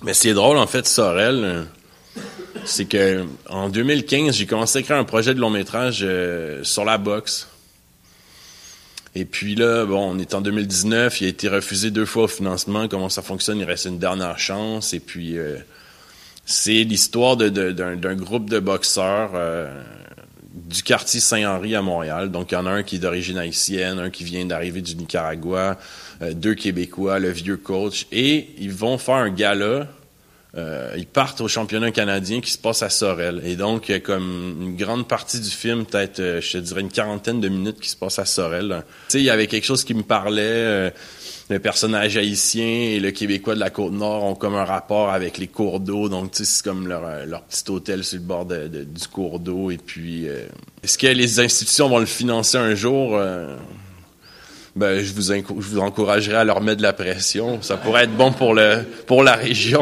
Mais c'est drôle, en fait, Sorel, c'est que en 2015, j'ai commencé à écrire un projet de long-métrage sur la boxe. Et puis là, bon, on est en 2019, il a été refusé 2 fois au financement. Comment ça fonctionne? Il reste une dernière chance. Et puis, c'est l'histoire d'un groupe de boxeurs du quartier Saint-Henri à Montréal. Donc, il y en a un qui est d'origine haïtienne, un qui vient d'arriver du Nicaragua, 2 Québécois, le vieux coach. Et ils vont faire un gala. Ils partent au championnat canadien qui se passe à Sorel. Et donc, comme une grande partie du film, peut-être, je te dirais une 40aine de minutes qui se passe à Sorel. Tu sais, il y avait quelque chose qui me parlait. Le personnage haïtien et le Québécois de la Côte-Nord ont comme un rapport avec les cours d'eau. Donc, tu sais, c'est comme leur petit hôtel sur le bord du cours d'eau. Et puis, est-ce que les institutions vont le financer un jour? Je vous encouragerais à leur mettre de la pression. Ça pourrait être bon pour la région.